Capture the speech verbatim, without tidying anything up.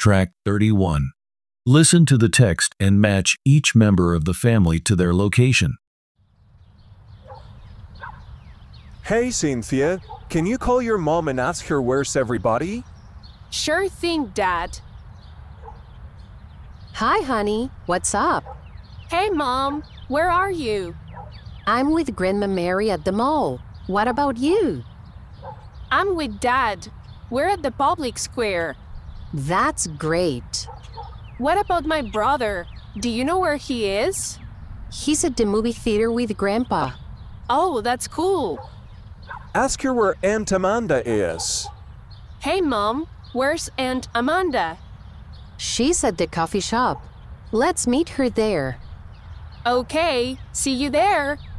Track thirty-one. Listen to the text and match each member of the family to their location. Hey, Cynthia, can you call your mom and ask her where's everybody? Sure thing, Dad. Hi, honey. What's up? Hey, Mom. Where are you? I'm with Grandma Mary at the mall. What about you? I'm with Dad. We're at the public square. That's great. What about my brother? Do you know where he is? He's at the movie theater with Grandpa. Oh, that's cool. Ask her where Aunt Amanda is. Hey, Mom. Where's Aunt Amanda? She's at the coffee shop. Let's meet her there. Okay, see you there.